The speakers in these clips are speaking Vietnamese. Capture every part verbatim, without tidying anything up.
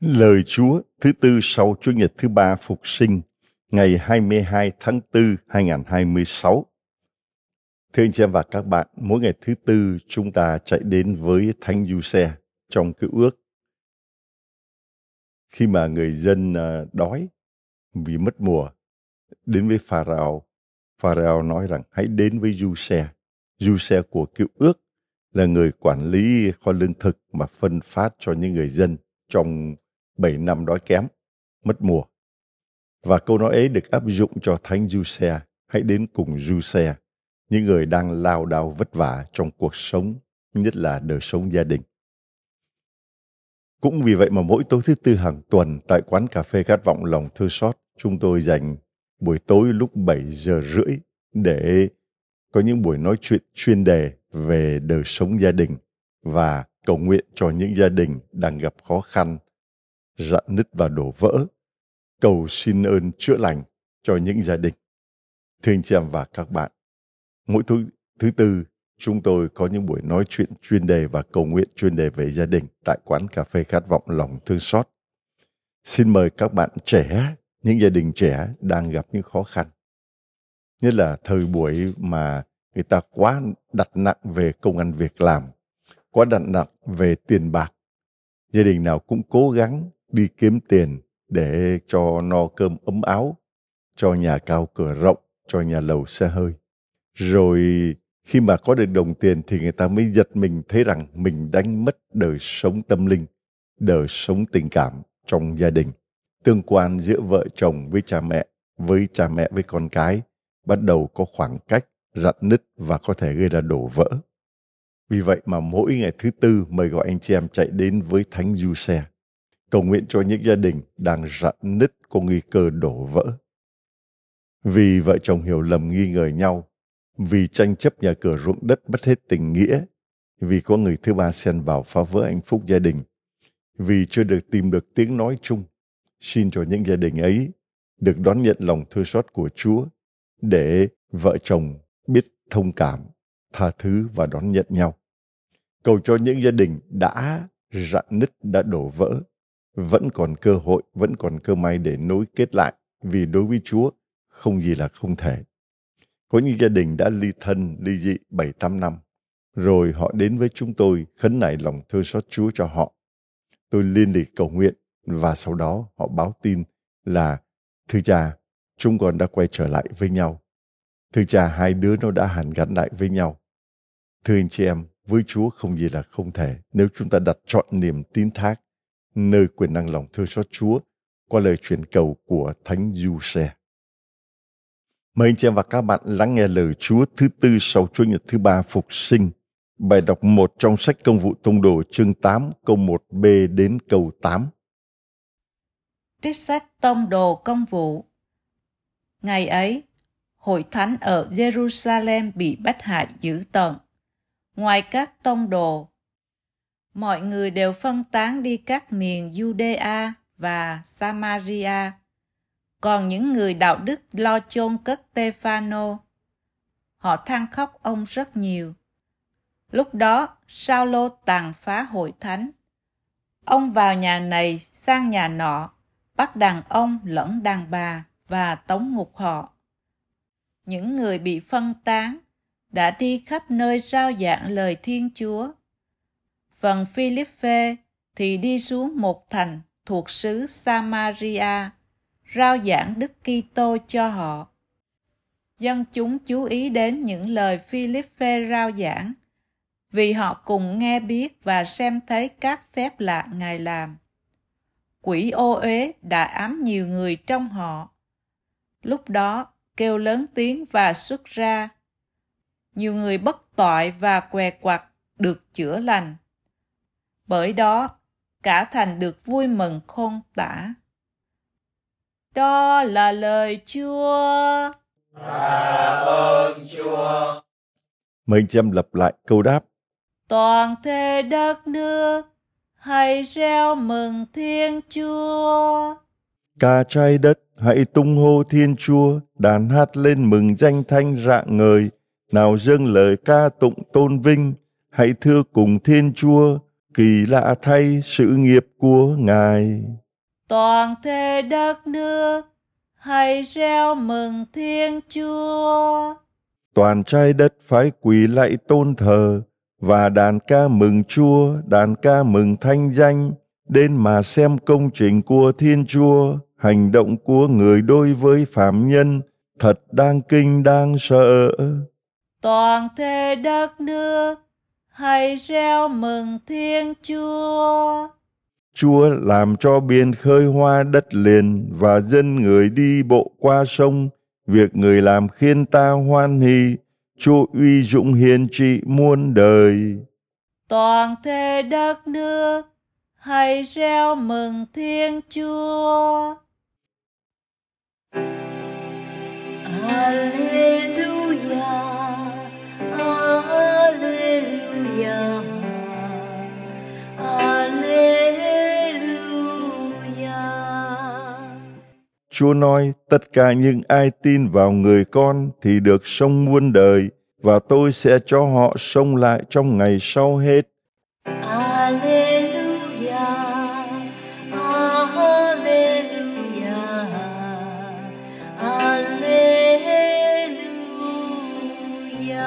Lời Chúa thứ tư sau Chủ nhật thứ ba Phục sinh, ngày hai mươi hai tháng tư hai nghìn không trăm hai mươi sáu. Thưa anh chị em và các bạn, mỗi ngày thứ tư chúng ta chạy đến với Thánh Giuse trong Cựu Ước. Khi mà người dân đói vì mất mùa, đến với Pharaoh, Pharaoh nói rằng hãy đến với Giuse. Giuse của Cựu Ước là người quản lý kho lương thực mà phân phát cho những người dân trong bảy năm đói kém, mất mùa. Và câu nói ấy được áp dụng cho Thánh Giuse, hãy đến cùng Giuse, những người đang lao đao vất vả trong cuộc sống, nhất là đời sống gia đình. Cũng vì vậy mà mỗi tối thứ tư hàng tuần tại quán cà phê Khát Vọng Lòng Thương Xót, chúng tôi dành buổi tối lúc bảy giờ rưỡi để có những buổi nói chuyện chuyên đề về đời sống gia đình và cầu nguyện cho những gia đình đang gặp khó khăn, rạn nứt và đổ vỡ, cầu xin ơn chữa lành cho những gia đình. Thưa anh chị em và các bạn, mỗi thứ, thứ tư chúng tôi có những buổi nói chuyện chuyên đề và cầu nguyện chuyên đề về gia đình tại quán cà phê Khát Vọng Lòng Thương Xót. Xin mời các bạn trẻ, những gia đình trẻ đang gặp những khó khăn, nhất là thời buổi mà người ta quá đặt nặng về công ăn việc làm, quá đặt nặng về tiền bạc. Gia đình nào cũng cố gắng đi kiếm tiền để cho no cơm ấm áo, cho nhà cao cửa rộng, cho nhà lầu xe hơi. Rồi khi mà có được đồng tiền thì người ta mới giật mình thấy rằng mình đánh mất đời sống tâm linh, đời sống tình cảm trong gia đình. Tương quan giữa vợ chồng với cha mẹ, với cha mẹ với con cái bắt đầu có khoảng cách, rạn nứt và có thể gây ra đổ vỡ. Vì vậy mà mỗi ngày thứ tư mời gọi anh chị em chạy đến với Thánh Giuse, cầu nguyện cho những gia đình đang rạn nứt có nguy cơ đổ vỡ. Vì vợ chồng hiểu lầm nghi ngờ nhau, vì tranh chấp nhà cửa ruộng đất mất hết tình nghĩa, vì có người thứ ba xen vào phá vỡ hạnh phúc gia đình, vì chưa được tìm được tiếng nói chung, xin cho những gia đình ấy được đón nhận lòng thương xót của Chúa để vợ chồng biết thông cảm, tha thứ và đón nhận nhau. Cầu cho những gia đình đã rạn nứt, đã đổ vỡ, vẫn còn cơ hội, vẫn còn cơ may để nối kết lại, vì đối với Chúa không gì là không thể. Có những gia đình đã ly thân, ly dị bảy tám năm, rồi họ đến với chúng tôi khấn nài lòng thương xót Chúa cho họ. Tôi liên lạc cầu nguyện và sau đó họ báo tin là thưa cha, chúng con đã quay trở lại với nhau. Thưa cha, hai đứa nó đã hàn gắn lại với nhau. Thưa anh chị em, với Chúa không gì là không thể nếu chúng ta đặt trọn niềm tín thác nơi quyền năng lòng thương xót Chúa qua lời truyền cầu của Thánh Giuse. Mời anh chị em và các bạn lắng nghe lời Chúa thứ tư sau Chủ nhật thứ ba Phục sinh. Bài đọc một trong sách Công vụ Tông đồ chương tám câu một b đến câu tám. Trích sách Tông đồ Công vụ. Ngày ấy, hội thánh ở Jerusalem bị bắt hại dữ tợn. Ngoài các tông đồ, mọi người đều phân tán đi các miền Judea và Samaria. Còn những người đạo đức lo chôn cất Stê-phano. Họ than khóc ông rất nhiều. Lúc đó, Sao-lô tàn phá hội thánh. Ông vào nhà này sang nhà nọ, bắt đàn ông lẫn đàn bà và tống ngục họ. Những người bị phân tán đã đi khắp nơi rao giảng lời Thiên Chúa. Phần Phi-líp-phê thì đi xuống một thành thuộc xứ Samaria, rao giảng Đức Kitô cho họ. Dân chúng chú ý đến những lời Phi-líp-phê rao giảng, vì họ cùng nghe biết và xem thấy các phép lạ Ngài làm. Quỷ ô uế đã ám nhiều người trong họ. Lúc đó kêu lớn tiếng và xuất ra. Nhiều người bất toại và què quặt được chữa lành. Bởi đó cả thành được vui mừng khôn tả. Đó là lời Chúa. Tạ ơn Chúa. Mời anh chị em lặp lại câu đáp. Toàn thể đất nước hãy reo mừng Thiên Chúa. Cả trái đất hãy tung hô Thiên Chúa, đàn hát lên mừng danh thanh rạng ngời. Nào dâng lời ca tụng tôn vinh, hãy thưa cùng Thiên Chúa, Kỳ lạ thay sự nghiệp của Ngài. Toàn thể đất nước hãy reo mừng Thiên Chúa. Toàn trái đất phải quỳ lạy tôn thờ và đàn ca mừng Chúa, đàn ca mừng thanh danh, đến mà xem công trình của Thiên Chúa, hành động của người đối với phạm nhân, thật đáng kinh đáng sợ. Toàn thể đất nước hãy reo mừng Thiên Chúa. Chúa làm cho biển khơi hoa đất liền và dân người đi bộ qua sông. Việc người làm khiến ta hoan hỉ, Chúa uy dũng hiền trị muôn đời. Toàn thể đất nước hãy reo mừng Thiên Chúa. Alleluia, Alleluia, Alleluia. Chúa nói, tất cả những ai tin vào người con thì được sống muôn đời, và tôi sẽ cho họ sống lại trong ngày sau hết. Alleluia, Alleluia, Alleluia.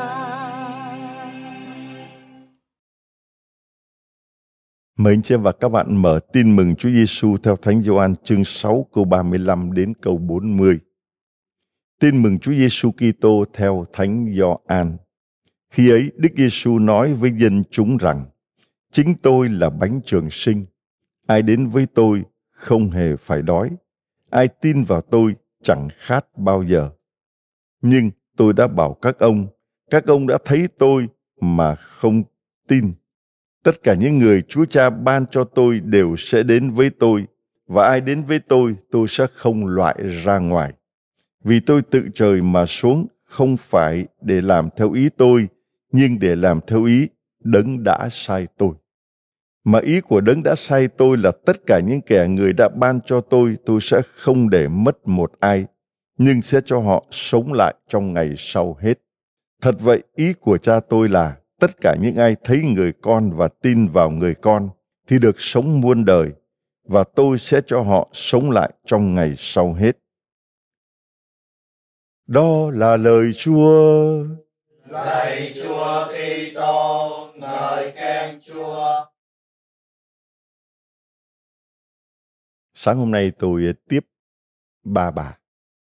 Mời anh chị em và các bạn mở tin mừng Chúa Giêsu theo Thánh Gioan chương sáu câu ba mươi lăm đến câu bốn mươi. Tin mừng Chúa Giêsu Kitô theo Thánh Gioan. Khi ấy, Đức Giêsu nói với dân chúng rằng: Chính tôi là bánh trường sinh. Ai đến với tôi không hề phải đói. Ai tin vào tôi chẳng khát bao giờ. Nhưng tôi đã bảo các ông, các ông đã thấy tôi mà không tin. Tất cả những người Chúa Cha ban cho tôi đều sẽ đến với tôi, và ai đến với tôi, tôi sẽ không loại ra ngoài. Vì tôi tự trời mà xuống, không phải để làm theo ý tôi, nhưng để làm theo ý Đấng đã sai tôi. Mà ý của Đấng đã sai tôi là tất cả những kẻ người đã ban cho tôi, tôi sẽ không để mất một ai, nhưng sẽ cho họ sống lại trong ngày sau hết. Thật vậy, ý của Cha tôi là tất cả những ai thấy người con và tin vào người con thì được sống muôn đời, và tôi sẽ cho họ sống lại trong ngày sau hết. Đó là lời Chúa. Lạy Chúa Kitô, ngợi khen Chúa. Sáng hôm nay tôi tiếp ba bà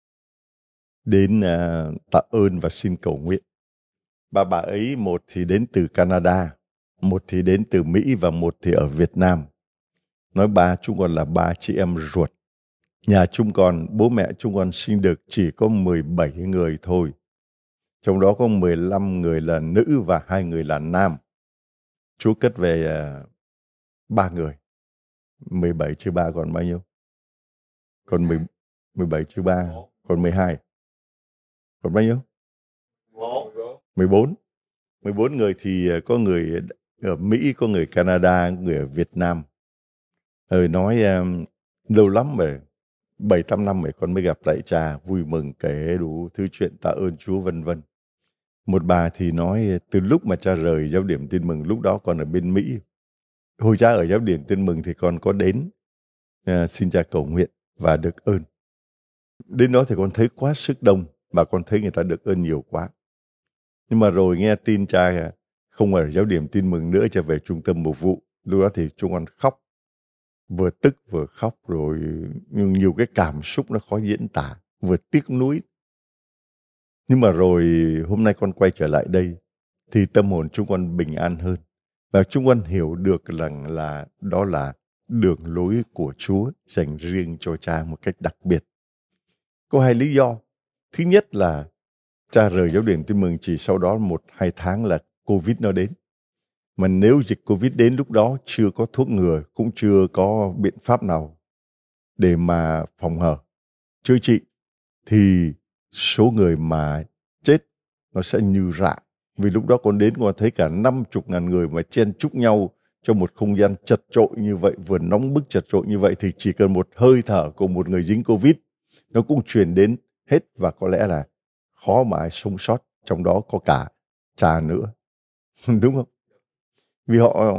đến uh, tạ ơn và xin cầu nguyện. Ba bà ấy, một thì đến từ Canada, một thì đến từ Mỹ và một thì ở Việt Nam. Nói ba, chúng con là ba chị em ruột. Nhà chúng con, bố mẹ chúng con sinh được chỉ có mười bảy người thôi. Trong đó có mười lăm người là nữ và hai người là nam. Chúa cất về ba uh, người. mười bảy trừ ba còn bao nhiêu? Còn mười bảy trừ ba, còn mười hai. Còn bao nhiêu? mười bốn. mười bốn người thì có người ở Mỹ, có người Canada, người ở Việt Nam. Rồi nói um, lâu lắm rồi, bảy tám năm rồi con mới gặp lại cha, vui mừng kể đủ thứ chuyện tạ ơn Chúa vân vân. Một bà thì nói từ lúc mà cha rời giáo điểm Tin Mừng, lúc đó con ở bên Mỹ. Hồi cha ở giáo điểm Tin Mừng thì con có đến uh, xin cha cầu nguyện và được ơn. Đến đó thì con thấy quá sức đông và con thấy người ta được ơn nhiều quá. Nhưng mà rồi nghe tin cha không ở giáo điểm Tin Mừng nữa, cha về trung tâm mục vụ. Lúc đó thì chúng con khóc, vừa tức vừa khóc, rồi nhưng nhiều cái cảm xúc nó khó diễn tả, vừa tiếc nuối. Nhưng mà rồi hôm nay con quay trở lại đây thì tâm hồn chúng con bình an hơn, và chúng con hiểu được rằng là đó là đường lối của Chúa dành riêng cho cha một cách đặc biệt. Có hai lý do. Thứ nhất là cha rời giáo điểm Tin Mừng chỉ sau đó một hai tháng là Covid nó đến. Mà nếu dịch Covid đến lúc đó chưa có thuốc ngừa, cũng chưa có biện pháp nào để mà phòng hờ, chữa trị, thì số người mà chết nó sẽ như rạ. Vì lúc đó con đến con thấy cả năm chục ngàn người mà chen chúc nhau trong một không gian chật chội như vậy, vừa nóng bức chật chội như vậy, thì chỉ cần một hơi thở của một người dính Covid nó cũng truyền đến hết, và có lẽ là khó mà ai sống sót, trong đó có cả cha nữa. Đúng không? Vì họ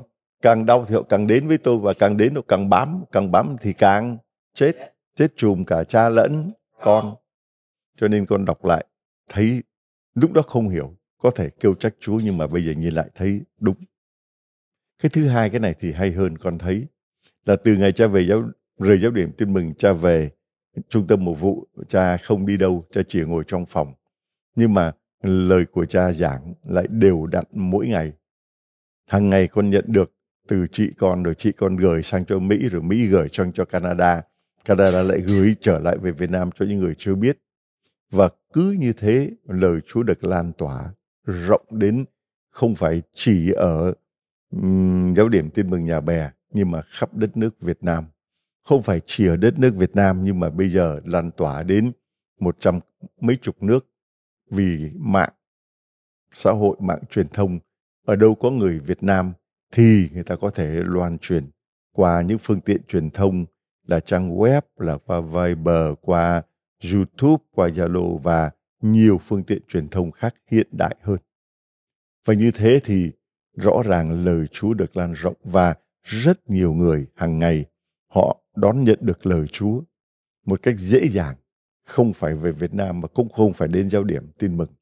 càng đau thì họ càng đến với tôi, và càng đến họ càng bám, càng bám thì càng chết, chết chùm cả cha lẫn con. Cho nên con đọc lại, thấy lúc đó không hiểu, có thể kêu trách Chúa, nhưng mà bây giờ nhìn lại thấy đúng. Cái thứ hai, cái này thì hay hơn, con thấy là từ ngày cha về giáo, rời giáo điểm Tin Mừng, cha về trung tâm mục vụ, cha không đi đâu, cha chỉ ngồi trong phòng. Nhưng mà lời của cha giảng lại đều đặn mỗi ngày. Hàng ngày con nhận được từ chị con, rồi chị con gửi sang cho Mỹ, rồi Mỹ gửi sang cho Canada. Canada lại gửi trở lại về Việt Nam cho những người chưa biết. Và cứ như thế, lời Chúa được lan tỏa rộng đến không phải chỉ ở um, giáo điểm Tin Mừng Nhà Bè, nhưng mà khắp đất nước Việt Nam. Không phải chỉ ở đất nước Việt Nam, nhưng mà bây giờ lan tỏa đến một trăm mấy chục nước. Vì mạng xã hội, mạng truyền thông, ở đâu có người Việt Nam thì người ta có thể loan truyền qua những phương tiện truyền thông là trang web, là qua Viber, qua YouTube, qua Zalo và nhiều phương tiện truyền thông khác hiện đại hơn. Và như thế thì rõ ràng lời Chúa được lan rộng, và rất nhiều người hàng ngày họ đón nhận được lời Chúa một cách dễ dàng, không phải về Việt Nam mà cũng không phải đến giáo điểm Tin Mừng.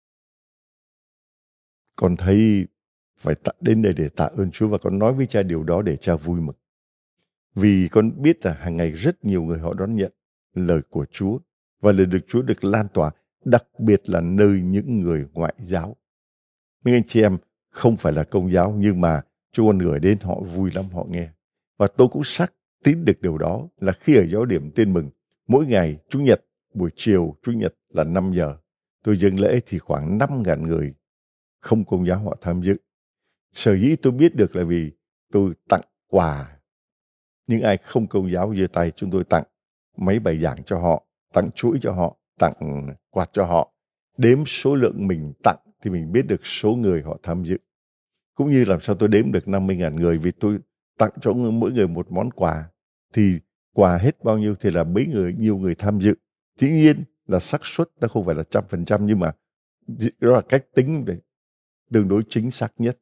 Con thấy phải tạ, đến đây để tạ ơn Chúa, và con nói với cha điều đó để cha vui mừng. Vì con biết là hàng ngày rất nhiều người họ đón nhận lời của Chúa, và lời được Chúa được lan tỏa, đặc biệt là nơi những người ngoại giáo. Mấy anh chị em không phải là Công giáo, nhưng mà Chúa con gửi đến họ vui lắm, họ nghe. Và tôi cũng xác tín được điều đó, là khi ở giáo điểm Tin Mừng, mỗi ngày Chủ nhật, buổi chiều Chủ nhật là năm giờ, tôi dâng lễ thì khoảng năm ngàn người không Công giáo họ tham dự. Sở dĩ tôi biết được là vì tôi tặng quà những ai không Công giáo giơ tay, chúng tôi tặng mấy bài giảng cho họ, tặng chuỗi cho họ, tặng quạt cho họ. Đếm số lượng mình tặng thì mình biết được số người họ tham dự. Cũng như làm sao tôi đếm được năm mươi ngàn người, vì tôi tặng cho mỗi người một món quà, thì quà hết bao nhiêu thì là mấy người, nhiều người tham dự. Dĩ nhiên là xác suất nó không phải là trăm phần trăm, nhưng mà đó là cách tính để tương đối chính xác nhất.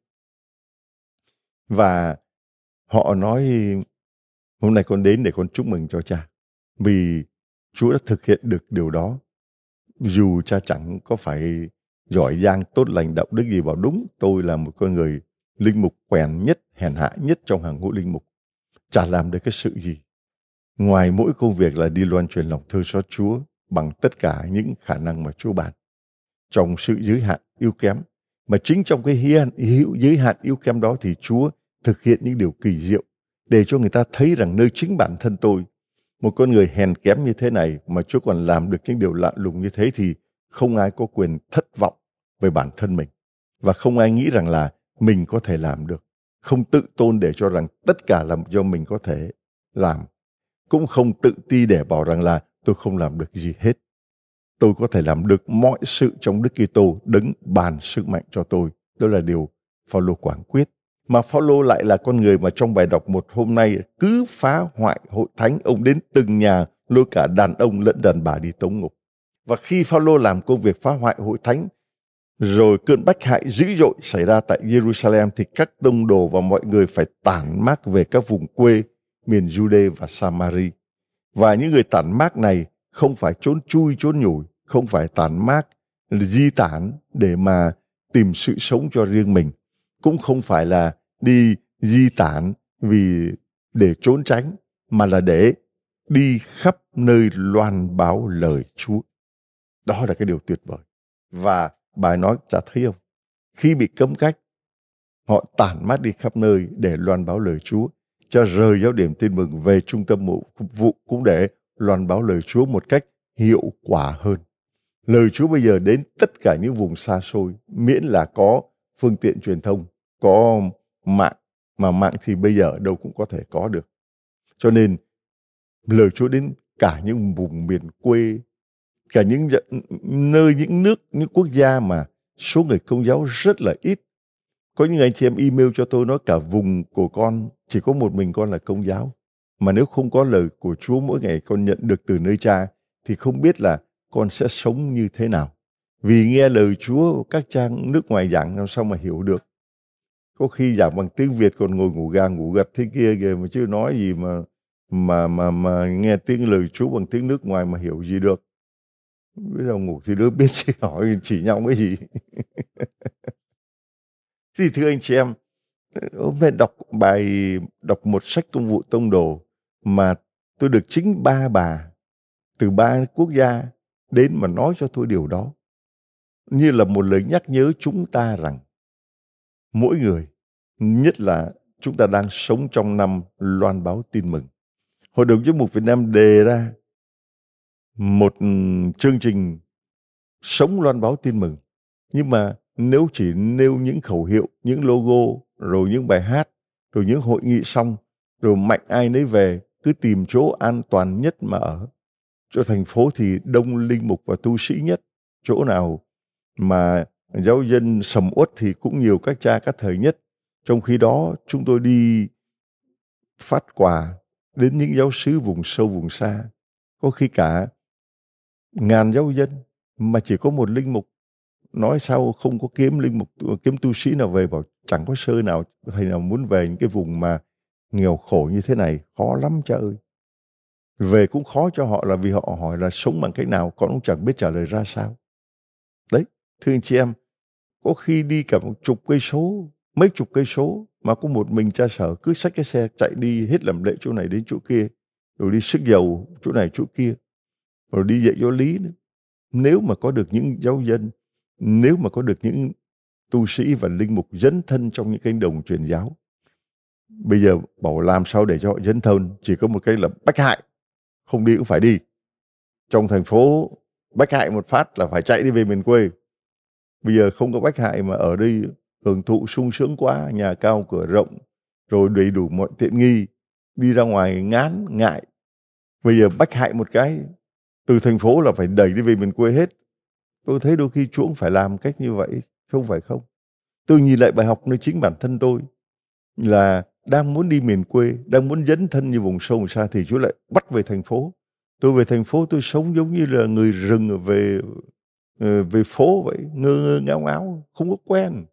Và họ nói hôm nay con đến để con chúc mừng cho cha, vì Chúa đã thực hiện được điều đó. Dù cha chẳng có phải giỏi giang, tốt lành, đạo đức gì, bảo đúng tôi là một con người linh mục quèn nhất, hèn hạ nhất trong hàng ngũ linh mục, chả làm được cái sự gì ngoài mỗi công việc là đi loan truyền lòng thương xót Chúa bằng tất cả những khả năng mà Chúa ban trong sự giới hạn yếu kém. Mà chính trong cái hiên, giới hạn yếu kém đó thì Chúa thực hiện những điều kỳ diệu để cho người ta thấy rằng nơi chính bản thân tôi, một con người hèn kém như thế này, mà Chúa còn làm được những điều lạ lùng như thế, thì không ai có quyền thất vọng về bản thân mình, và không ai nghĩ rằng là mình có thể làm được, không tự tôn để cho rằng tất cả là do mình có thể làm, cũng không tự ti để bảo rằng là tôi không làm được gì hết. Tôi có thể làm được mọi sự trong Đức Kitô đấng ban sức mạnh cho tôi. Đó là điều Phao-lô quảng quyết. Mà Phao-lô lại là con người mà trong bài đọc một hôm nay cứ phá hoại hội thánh. Ông đến từng nhà lôi cả đàn ông lẫn đàn bà đi tống ngục. Và khi Phao-lô làm công việc phá hoại hội thánh, rồi cơn bách hại dữ dội xảy ra tại Jerusalem, thì các tông đồ và mọi người phải tản mát về các vùng quê miền Jude và Samari. Và những người tản mát này không phải trốn chui trốn nhủi, không phải tản mát di tản để mà tìm sự sống cho riêng mình, cũng không phải là đi di tản vì để trốn tránh, mà là để đi khắp nơi loan báo lời Chúa. Đó là cái điều tuyệt vời. Và bài nói chả thấy không, khi bị cấm cách, họ tản mát đi khắp nơi để loan báo lời Chúa. Cho rời giáo điểm Tin Mừng về trung tâm mục vụ cũng để loan báo lời Chúa một cách hiệu quả hơn. Lời Chúa bây giờ đến tất cả những vùng xa xôi, miễn là có phương tiện truyền thông, có mạng, mà mạng thì bây giờ ở đâu cũng có thể có được. Cho nên lời Chúa đến cả những vùng miền quê, cả những nơi, những nước, những quốc gia mà số người Công giáo rất là ít. Có những anh chị em email cho tôi nói cả vùng của con chỉ có một mình con là Công giáo. Mà nếu không có lời của Chúa mỗi ngày con nhận được từ nơi cha, thì không biết là con sẽ sống như thế nào. Vì nghe lời Chúa các trang nước ngoài giảng làm sao mà hiểu được. Có khi giảng bằng tiếng Việt còn ngồi ngủ gà ngủ gật thế kia kìa, mà chưa nói gì mà mà mà mà nghe tiếng lời Chúa bằng tiếng nước ngoài mà hiểu gì được. Bây giờ ngủ thì đứa biết chỉ hỏi chỉ nhau cái gì. Thì thưa anh chị em, hôm nay đọc bài đọc một sách công vụ tông đồ mà tôi được chính ba bà từ ba quốc gia đến mà nói cho tôi điều đó, như là một lời nhắc nhớ chúng ta rằng mỗi người, nhất là chúng ta đang sống trong năm loan báo tin mừng. Hội đồng Giám mục Việt Nam đề ra một chương trình sống loan báo tin mừng. Nhưng mà nếu chỉ nêu những khẩu hiệu, những logo, rồi những bài hát, rồi những hội nghị xong, rồi mạnh ai nấy về, cứ tìm chỗ an toàn nhất mà ở. Chỗ thành phố thì đông linh mục và tu sĩ nhất. Chỗ nào mà giáo dân sầm uất thì cũng nhiều các cha các thầy nhất. Trong khi đó chúng tôi đi phát quà đến những giáo xứ vùng sâu vùng xa, có khi cả ngàn giáo dân mà chỉ có một linh mục. Nói sao không có kiếm linh mục, kiếm tu sĩ nào về, bảo chẳng có sơ nào thầy nào muốn về những cái vùng mà nghèo khổ như thế này, khó lắm cha ơi. Về cũng khó cho họ là vì họ hỏi là sống bằng cách nào, con cũng chẳng biết trả lời ra sao. Đấy, thưa anh chị em, có khi đi cả một chục cây số, mấy chục cây số mà có một mình cha sở cứ xách cái xe chạy đi hết làm lễ chỗ này đến chỗ kia, rồi đi sức dầu chỗ này chỗ kia, rồi đi dạy giáo lý nữa. Nếu mà có được những giáo dân, nếu mà có được những tu sĩ và linh mục dấn thân trong những cánh đồng truyền giáo, bây giờ bảo làm sao để cho họ dấn thân, chỉ có một cái là bách hại, không đi cũng phải đi. Trong thành phố bách hại một phát là phải chạy đi về miền quê. Bây giờ không có bách hại mà ở đây hưởng thụ sung sướng quá, nhà cao cửa rộng, rồi đầy đủ mọi tiện nghi, đi ra ngoài ngán ngại. Bây giờ bách hại một cái, từ thành phố là phải đẩy đi về miền quê hết. Tôi thấy đôi khi Chúa cũng phải làm cách như vậy, không phải không. Tôi nhìn lại bài học nơi chính bản thân tôi, là đang muốn đi miền quê, đang muốn dấn thân như vùng sâu vùng xa thì Chúa lại bắt về thành phố. Tôi về thành phố tôi sống giống như là người rừng về về phố vậy, ngơ ngơ ngáo ngáo, không có quen.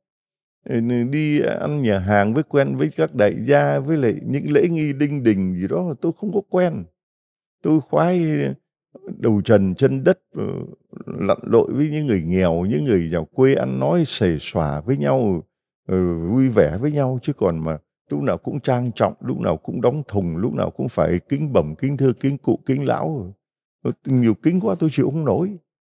Đi ăn nhà hàng với quen với các đại gia, với lại những lễ nghi đinh đình gì đó tôi không có quen. Tôi khoái đầu trần chân đất, lặn lội với những người nghèo, những người giàu quê, ăn nói xề xòa với nhau, vui vẻ với nhau, chứ còn mà lúc nào cũng trang trọng, lúc nào cũng đóng thùng, lúc nào cũng phải kính bẩm, kính thưa, kính cụ, kính lão. Nhiều kính quá tôi chịu không nổi.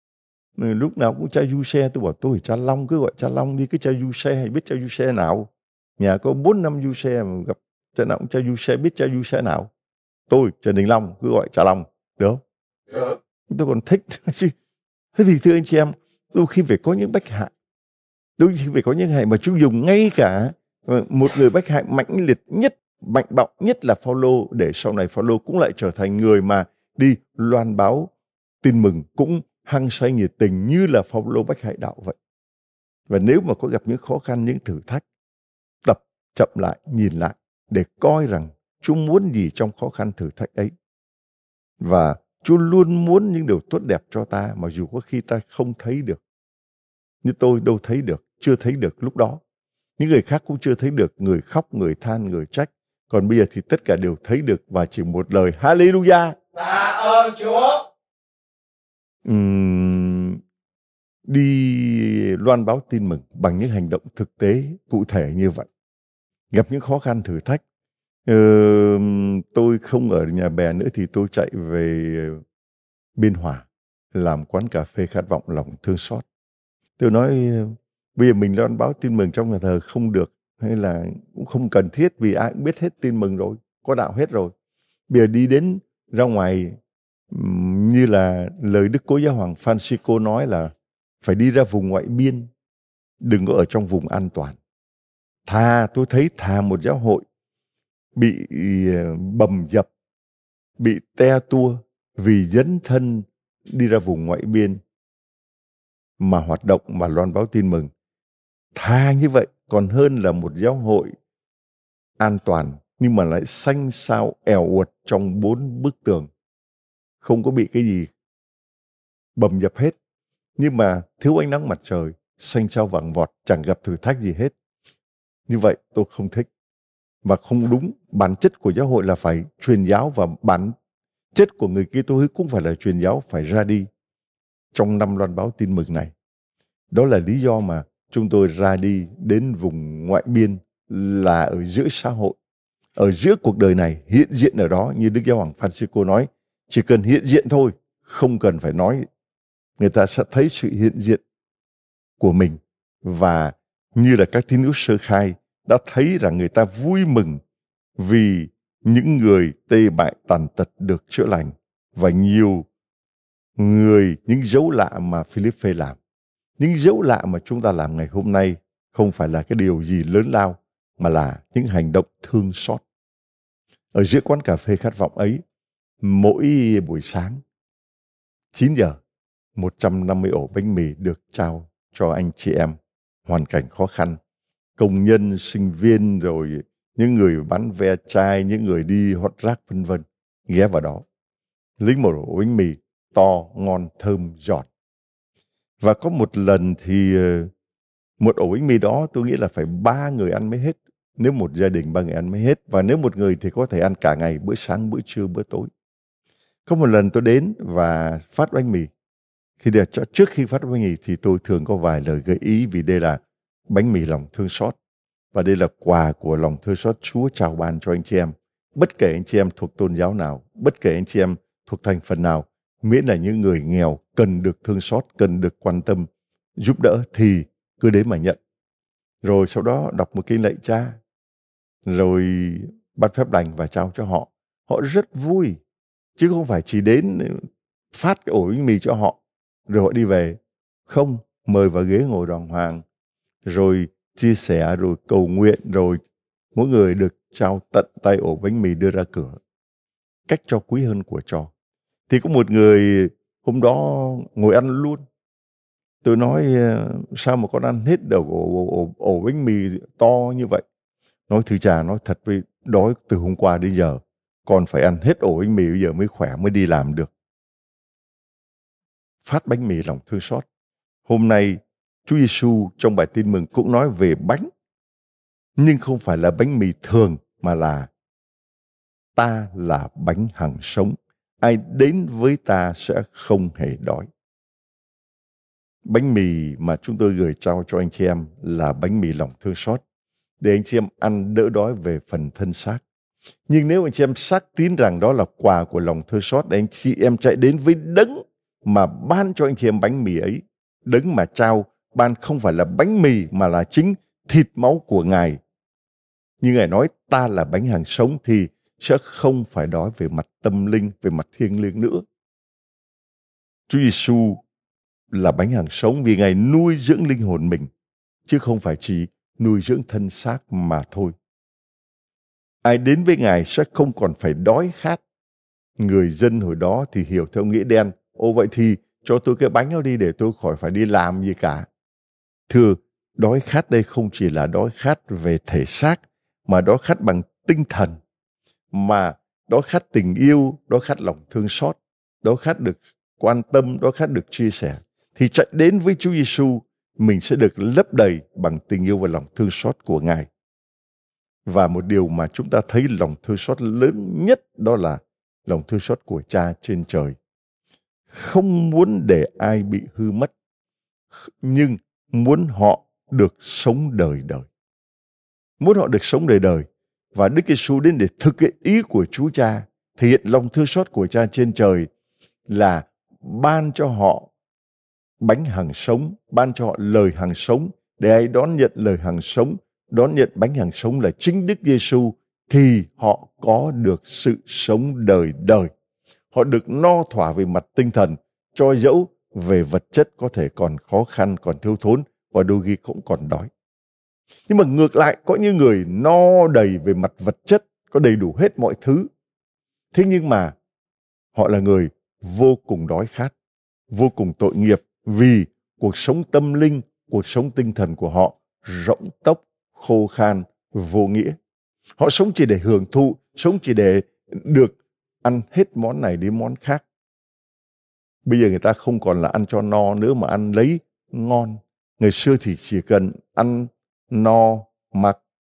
Lúc nào cũng cha du xe, tôi bảo tôi cha Long, cứ gọi cha Long đi, cái cha du xe hay biết cha du xe nào. Nhà có bốn năm du xe mà gặp cha nào cũng cha du xe, biết cha du xe nào. Tôi Trần Đình Long cứ gọi cha Long, được không? Được. Tôi còn thích. Thế thì thưa anh chị em, đôi khi phải có những bách hại, đôi khi phải có những hại mà Chúa dùng ngay cả một người bách hại mãnh liệt nhất, mạnh bạo nhất là Phao-lô, để sau này Phao-lô cũng lại trở thành người mà đi loan báo tin mừng, cũng hăng say nhiệt tình như là Phao-lô bách hại đạo vậy. Và nếu mà có gặp những khó khăn, những thử thách, tập chậm lại, nhìn lại để coi rằng Chúa muốn gì trong khó khăn thử thách ấy. Và Chúa luôn muốn những điều tốt đẹp cho ta, mặc dù có khi ta không thấy được. Như tôi đâu thấy được, chưa thấy được lúc đó. Những người khác cũng chưa thấy được, người khóc, người than, người trách. Còn bây giờ thì tất cả đều thấy được và chỉ một lời Hallelujah. Tạ ơn Chúa. Uhm, đi loan báo tin mừng bằng những hành động thực tế, cụ thể như vậy. Gặp những khó khăn thử thách. Uh, tôi không ở nhà bè nữa thì tôi chạy về Biên Hòa làm quán cà phê khát vọng lòng thương xót. Tôi nói bây giờ mình loan báo tin mừng trong nhà thờ không được, hay là cũng không cần thiết, vì ai cũng biết hết tin mừng rồi, có đạo hết rồi. Bây giờ đi đến ra ngoài, như là lời Đức Cố Giáo Hoàng Francisco nói là phải đi ra vùng ngoại biên, đừng có ở trong vùng an toàn. Thà tôi thấy thà một giáo hội bị bầm dập, bị te tua vì dấn thân đi ra vùng ngoại biên mà hoạt động mà loan báo tin mừng, thà như vậy còn hơn là một giáo hội an toàn nhưng mà lại xanh xao èo uột trong bốn bức tường, không có bị cái gì bầm dập hết, nhưng mà thiếu ánh nắng mặt trời, xanh xao vàng vọt, chẳng gặp thử thách gì hết. Như vậy tôi không thích và không đúng. Bản chất của giáo hội là phải truyền giáo, và bản chất của người Kitô hữu cũng phải là truyền giáo, phải ra đi trong năm loan báo tin mừng này. Đó là lý do mà chúng tôi ra đi đến vùng ngoại biên, là ở giữa xã hội, ở giữa cuộc đời này, hiện diện ở đó. Như Đức Giáo hoàng Francisco nói, chỉ cần hiện diện thôi, không cần phải nói, người ta sẽ thấy sự hiện diện của mình. Và như là các tín hữu sơ khai đã thấy rằng người ta vui mừng vì những người tê bại tàn tật được chữa lành, và nhiều người, những dấu lạ mà Philippe làm, những dấu lạ mà chúng ta làm ngày hôm nay không phải là cái điều gì lớn lao, mà là những hành động thương xót. Ở giữa quán cà phê khát vọng ấy, mỗi buổi sáng chín giờ, một trăm năm mươi ổ bánh mì được trao cho anh chị em hoàn cảnh khó khăn, công nhân, sinh viên, rồi những người bán ve chai, những người đi hót rác vân vân, ghé vào đó lấy một ổ bánh mì to, ngon, thơm, giòn. Và có một lần thì một ổ bánh mì đó tôi nghĩ là phải ba người ăn mới hết. Nếu một gia đình ba người ăn mới hết, và nếu một người thì có thể ăn cả ngày, bữa sáng, bữa trưa, bữa tối. Có một lần tôi đến và phát bánh mì. Khi để, trước khi phát bánh mì thì tôi thường có vài lời gợi ý, vì đây là bánh mì lòng thương xót, và đây là quà của lòng thương xót Chúa trao ban cho anh chị em. Bất kể anh chị em thuộc tôn giáo nào, bất kể anh chị em thuộc thành phần nào, miễn là những người nghèo cần được thương xót, cần được quan tâm, giúp đỡ thì cứ đến mà nhận. Rồi sau đó đọc một kinh lạy Cha, rồi bắt phép lành và trao cho họ. Họ rất vui, chứ không phải chỉ đến phát cái ổ bánh mì cho họ rồi họ đi về. Không, mời vào ghế ngồi đàng hoàng, rồi chia sẻ, rồi cầu nguyện, rồi mỗi người được trao tận tay ổ bánh mì đưa ra cửa. Cách cho quý hơn của cho. Thì có một người hôm đó ngồi ăn luôn. Tôi nói sao mà con ăn hết được ổ, ổ, ổ bánh mì to như vậy? Nói thưa cha, nói thật với đói từ hôm qua đến giờ, con phải ăn hết ổ bánh mì bây giờ mới khỏe, mới đi làm được. Phát bánh mì lòng thương xót. Hôm nay Chúa Giêsu trong bài tin mừng cũng nói về bánh, nhưng không phải là bánh mì thường, mà là ta là bánh hằng sống. Ai đến với ta sẽ không hề đói. Bánh mì mà chúng tôi gửi trao cho anh chị em là bánh mì lòng thương xót, để anh chị em ăn đỡ đói về phần thân xác. Nhưng nếu anh chị em xác tín rằng đó là quà của lòng thương xót, để anh chị em chạy đến với Đấng mà ban cho anh chị em bánh mì ấy. Đấng mà trao ban không phải là bánh mì, mà là chính thịt máu của Ngài. Như Ngài nói ta là bánh hằng sống, thì sẽ không phải đói về mặt tâm linh, về mặt thiêng liêng nữa. Chúa Giêsu là bánh hằng sống vì Ngài nuôi dưỡng linh hồn mình, chứ không phải chỉ nuôi dưỡng thân xác mà thôi. Ai đến với Ngài sẽ không còn phải đói khát. Người dân hồi đó thì hiểu theo nghĩa đen. Ô vậy thì cho tôi cái bánh đó đi để tôi khỏi phải đi làm gì cả. Thưa, đói khát đây không chỉ là đói khát về thể xác, mà đói khát bằng tinh thần, mà đói khát tình yêu, đói khát lòng thương xót, đói khát được quan tâm, đói khát được chia sẻ. Thì chạy đến với Chúa Giêsu, mình sẽ được lấp đầy bằng tình yêu và lòng thương xót của Ngài. Và một điều mà chúng ta thấy lòng thương xót lớn nhất đó là lòng thương xót của Cha trên trời. Không muốn để ai bị hư mất, nhưng muốn họ được sống đời đời. Muốn họ được sống đời đời. Và Đức Giêsu đến để thực hiện ý của Chúa Cha, thể hiện lòng thương xót của Cha trên trời là ban cho họ bánh hằng sống, ban cho họ lời hằng sống, để ai đón nhận lời hằng sống, đón nhận bánh hằng sống là chính Đức Giêsu, thì họ có được sự sống đời đời. Họ được no thỏa về mặt tinh thần, cho dẫu về vật chất có thể còn khó khăn, còn thiếu thốn, và đôi khi cũng còn đói. Nhưng mà ngược lại, có những người no đầy về mặt vật chất, có đầy đủ hết mọi thứ. Thế nhưng mà họ là người vô cùng đói khát, vô cùng tội nghiệp, vì cuộc sống tâm linh, cuộc sống tinh thần của họ rỗng tốc, khô khan, vô nghĩa. Họ sống chỉ để hưởng thụ, sống chỉ để được ăn hết món này đến món khác. Bây giờ người ta không còn là ăn cho no nữa, mà ăn lấy ngon. Ngày xưa thì chỉ cần ăn no, mặc,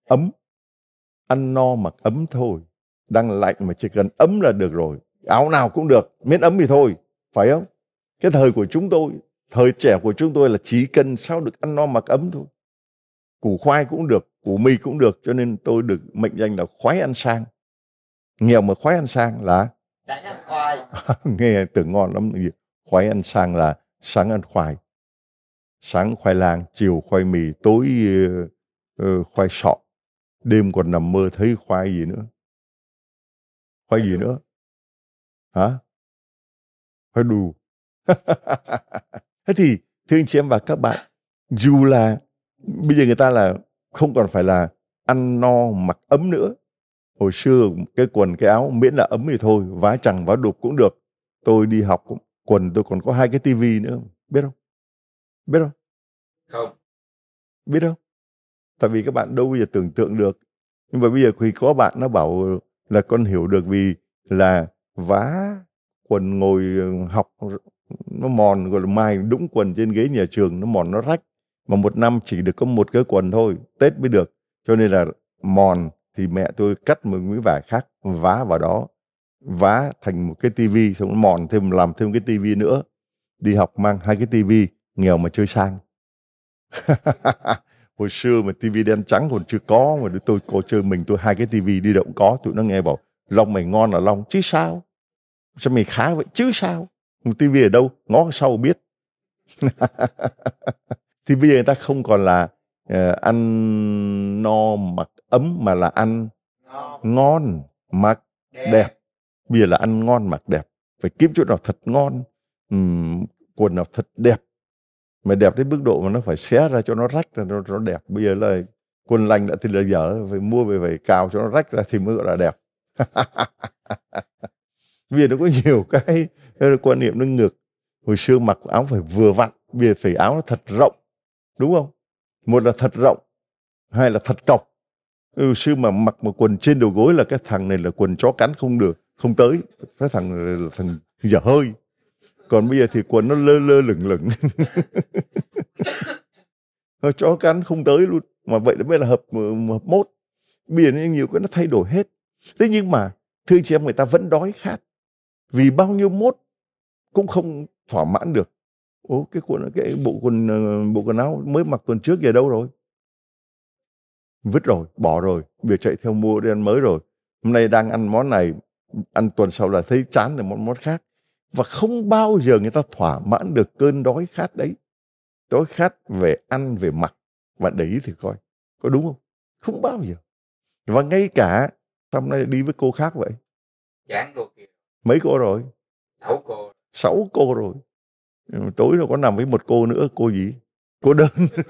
ấm. Ăn no mặc ấm thôi. Đang lạnh mà chỉ cần ấm là được rồi. Áo nào cũng được, miễn ấm thì thôi. Phải không? Cái thời của chúng tôi, thời trẻ của chúng tôi là chỉ cần sao được ăn no mặc ấm thôi. Củ khoai cũng được, củ mì cũng được. Cho nên tôi được mệnh danh là khoái ăn sang. Nghèo mà khoái ăn sang là sáng ăn khoai. nghe tưởng ngon lắm. Khoái ăn sang là sáng ăn khoai. Sáng khoai lang, chiều khoai mì, tối uh, khoai sọ. Đêm còn nằm mơ thấy khoai gì nữa. Khoai gì nữa? Hả? Khoai đù. Thế thì thưa anh chị em và các bạn, dù là bây giờ người ta là không còn phải là ăn no mặc ấm nữa. Hồi xưa cái quần cái áo miễn là ấm thì thôi, vá chằng vá đục cũng được. Tôi đi học quần tôi còn có hai cái tivi nữa, biết không? Biết không? Không. Biết không? Tại vì các bạn đâu bao giờ tưởng tượng được. Nhưng mà bây giờ khi có bạn nó bảo là con hiểu được, vì là vá quần ngồi học nó mòn, gọi là mai đũng quần trên ghế nhà trường nó mòn nó rách, mà một năm chỉ được có một cái quần thôi, Tết mới được, cho nên là mòn thì mẹ tôi cắt một miếng vải khác vá vào đó, vá thành một cái tivi, xong nó mòn thêm làm thêm cái tivi nữa. Đi học mang hai cái tivi, nghèo mà chơi sang. Hồi xưa mà tivi đen trắng còn chưa có, mà tôi có chơi mình tôi hai cái tivi đi đâu cũng có. Tụi nó nghe bảo Long mày ngon là Long chứ sao, sao mày khá vậy chứ sao, tivi ở đâu ngó sau biết. Thì bây giờ người ta không còn là uh, ăn no mặc ấm, mà là ăn ngon mặc đẹp. Bây giờ là ăn ngon mặc đẹp, phải kiếm chỗ nào thật ngon, uhm, quần nào thật đẹp, mà đẹp đến mức độ mà nó phải xé ra cho nó rách ra nó, nó đẹp. Bây giờ là quần lành đã thì là dở, phải mua về phải cào cho nó rách ra thì mới gọi là đẹp. Bây giờ nó có nhiều cái quan niệm nó ngược. Hồi xưa mặc áo phải vừa vặn, bây giờ phải áo nó thật rộng, đúng không? Một là thật rộng, hai là thật cọc. Hồi xưa mà mặc một quần trên đầu gối là cái thằng này là quần chó cắn không được, không tới, cái thằng này là thằng dở hơi. Còn bây giờ thì quần nó lơ lơ lửng lửng. Chó cắn không tới luôn. Mà vậy nó mới là hợp, hợp mốt. Bây giờ nhiều cái nó thay đổi hết. Thế nhưng mà thưa chị em, người ta vẫn đói khát. Vì bao nhiêu mốt cũng không thỏa mãn được. Ủa cái quần, cái bộ quần bộ quần áo mới mặc tuần trước giờ đâu rồi? Vứt rồi, bỏ rồi. Bây giờ chạy theo mua đi ăn mới rồi. Hôm nay đang ăn món này, ăn tuần sau là thấy chán rồi món món khác. Và không bao giờ người ta thỏa mãn được cơn đói khát đấy. Đói khát về ăn, về mặc. Và để ý thì coi, có đúng không? Không bao giờ. Và ngay cả hôm nay đi với cô khác vậy. Chán cô kia. Mấy cô rồi? Sáu cô. Sáu cô rồi. Tối nó có nằm với một cô nữa. Cô gì? Cô đơn.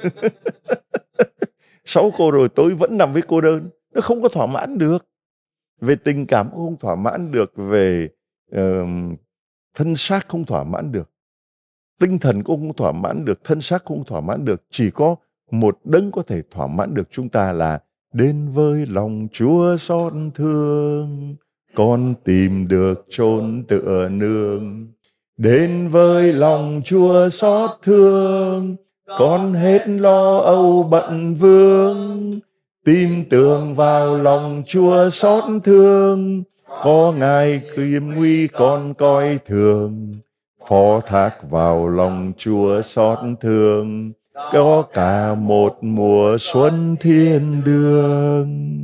Sáu cô rồi tối vẫn nằm với cô đơn. Nó không có thỏa mãn được. Về tình cảm cũng không thỏa mãn được. Về uh, thân xác không thỏa mãn được. Tinh thần cũng không thỏa mãn được. Thân xác cũng không thỏa mãn được. Chỉ có một đấng có thể thỏa mãn được chúng ta là đến với lòng Chúa xót thương, con tìm được chốn tựa nương. Đến với lòng Chúa xót thương, con hết lo âu bận vương. Tin tưởng vào lòng Chúa xót thương, có Ngài khiêm nguy con coi thường. Phó thác vào lòng Chúa xót thương, có cả một mùa xuân thiên đường.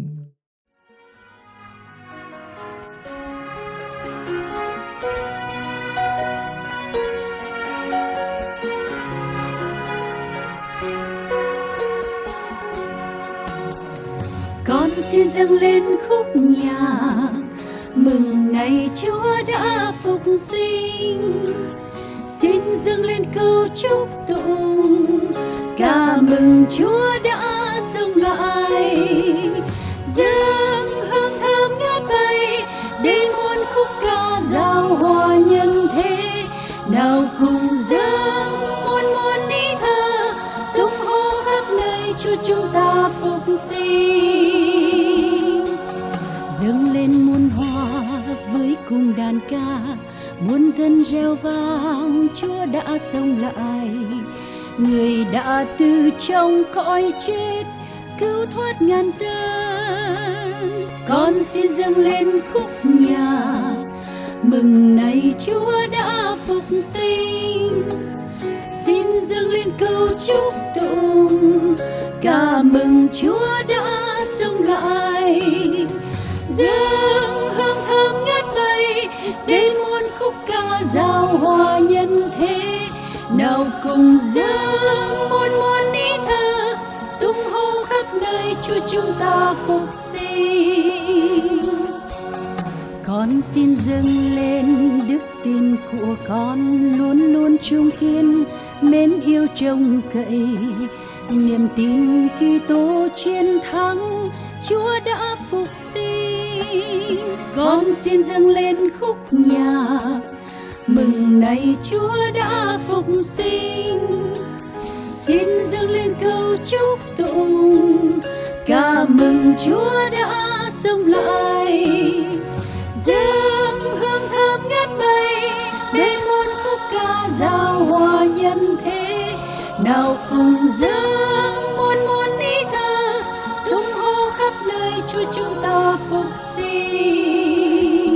Con xin dâng lên khúc nhạc mừng ngày Chúa đã phục sinh. Xin dâng lên câu chúc tụng ca mừng Chúa đã sống lại. Dâng hương thơm ngát bay để muôn khúc ca giao hòa nhân thế. Nào cùng dâng muôn muôn ý thơ tung hô khắp nơi Chúa chúng ta phục sinh. Dâng lên muôn hoa với cùng đàn ca, muôn dân reo vang Chúa đã sống lại. Người đã từ trong cõi chết cứu thoát ngàn dân. Con xin dâng lên khúc nhạc mừng này Chúa đã phục sinh. Xin dâng lên câu chúc tụng ca mừng Chúa đã sống lại. Dâng hương thơm ngát bay để muôn khúc ca giao hòa nhân thế. Nào cùng dâng muôn muôn ý thơ tung hô khắp nơi Chúa chúng ta phục sinh. Con xin dâng lên đức tin của con luôn luôn trung kiên, mến yêu trông cậy niềm tin Kitô chiến thắng, Chúa đã phục sinh. Con xin dâng lên khúc nhạc mừng này Chúa đã phục sinh. Xin dâng lên câu chúc tụng ca mừng Chúa đã sống lại. Dâng hương thơm ngát bay để muôn khúc ca giao hòa nhân thế. Nào cùng dâng muôn muôn ý thơ tung hô khắp nơi Chúa chúng ta phục sinh.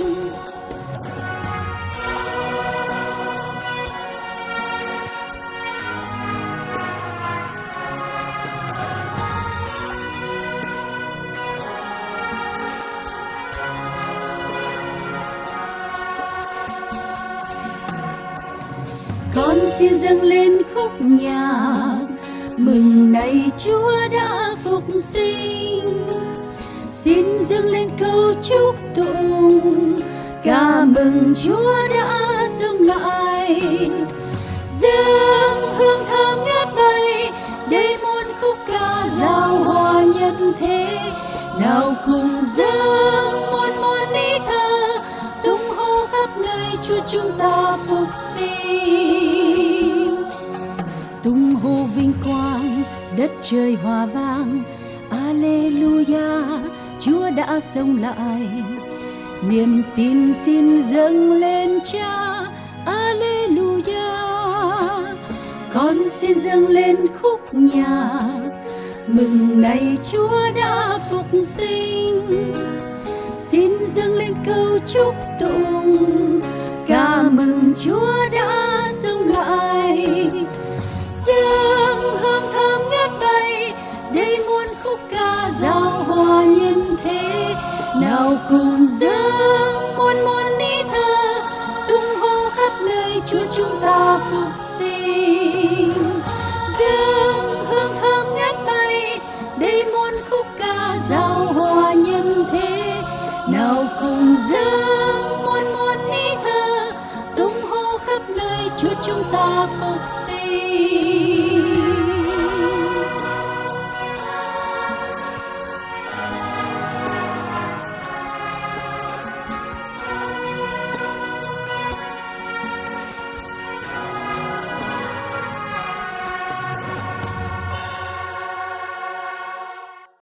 Con xin dâng lên khúc nhạc mừng này Chúa đã phục sinh. Xin dâng lên câu chúc tụng ca mừng Chúa đã sống lại. Dâng hương thơm ngát bay để muôn khúc ca giao hòa nhân thế. Nào cùng dâng muôn muôn ý thơ tung hô khắp nơi Chúa chúng ta phục sinh. Tung hô vinh quang đất trời hòa vang, Alleluia, Chúa đã sống lại. Niềm tin xin dâng lên Cha, Alleluia. Con xin dâng lên khúc nhạc mừng này Chúa đã phục sinh. Xin dâng lên câu chúc tụng ca mừng Chúa đã sống lại. Dâng hương thơm ngát bay để muôn khúc ca giao hòa nhân thế. Nào cùng dâng muôn muôn ý thơ tung hô khắp nơi Chúa chúng ta phục sinh. Dâng hương thơm ngát bay để muôn khúc ca giao hòa nhân thế. Nào cùng dâng muôn muôn ý thơ tung hô khắp nơi Chúa chúng ta phục sinh.